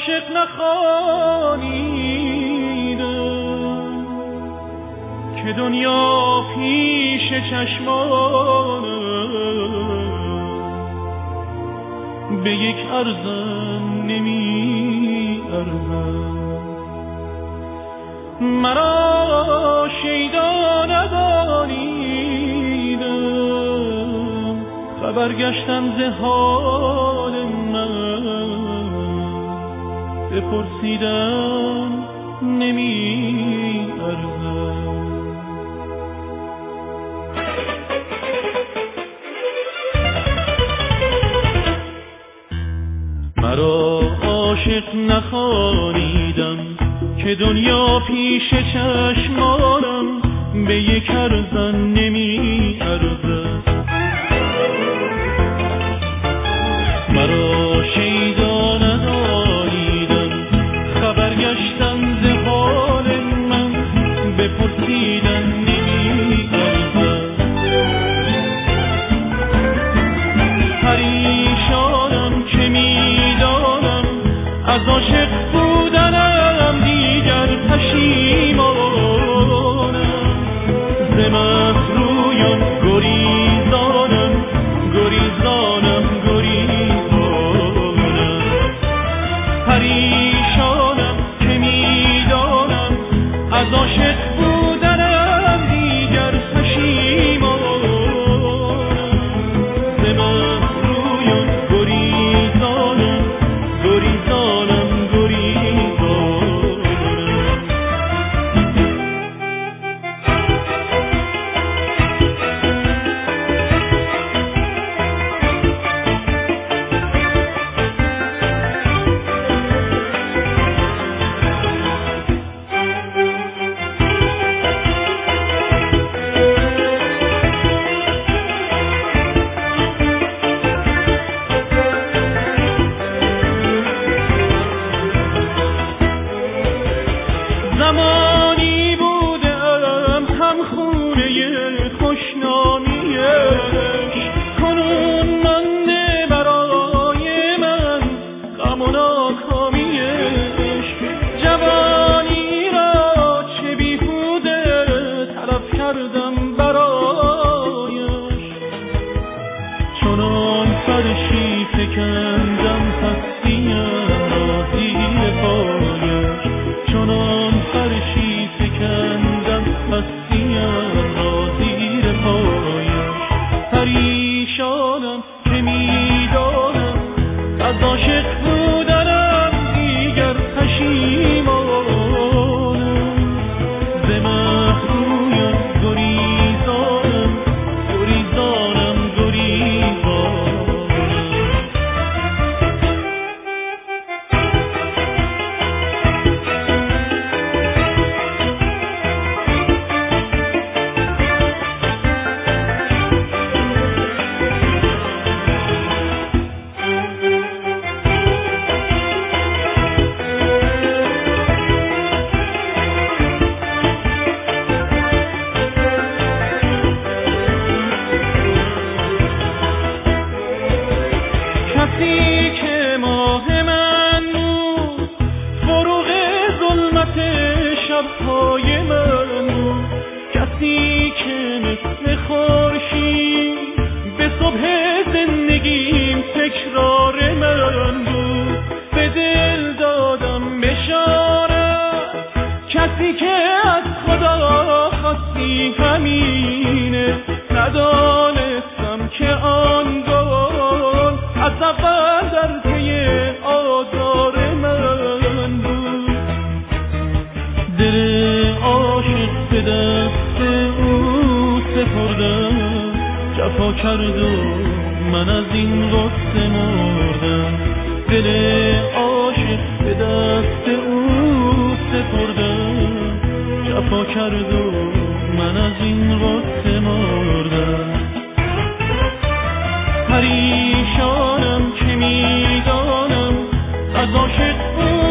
عاشق نخوانیدم که دنیا پیش چشمانم به یک ارزن نمی ارزم. مرا شیدا ندانیدم خبر گشتم ز حال من بپرسیدم نمی ارزم. مرا عاشق نخوانیدم که دنیا پیش چشمانم به یک ارزن نمی ارزد. مرا شیدا ندانیدم خبر گشتم ز حال من بپرسیدم نمی ارزد. پریشانم که میدانم از عاشق بودنم دیگر پشیمانم. ز مهرویم گریزانم گریزانم گریزانم. پریشانم که میدانم از عاشق بودنم دیگر پشیمانم. ز مهرویم گریزانم گریزانم گریزانم. زمانی بودم هم خونه خوشنامیش، کنون مانده برای من غم و ناکامیش. جوانی را چه بیهوده طلب کردم برایش، چنان فرشی فکندم پستیم را زیر پایش. چنان فرشی فکندم پستیم را زیر پایش. پریشانم که میدانم از عاشق بودنم دیگر پشیمانم. ز مهرویم گریزانم گریزانم گریزانم. کسی که ماه من بود فروغ ظلمت شبهای من بود. کسی که مثل خورشید به صبح زندگیم تکرار من بود. به دل دادم بشارت کسی که از خدا خواستی همینه. ندانستم که آن گل از اول در پی آزار من بود. دل عاشق به دست او سپردم، جفا کرد و من از این غصه مردم. دل عاشق به دست او سپردم، جفا کرد و من از این غصه مردم. پریشانم که میدانم از عاشق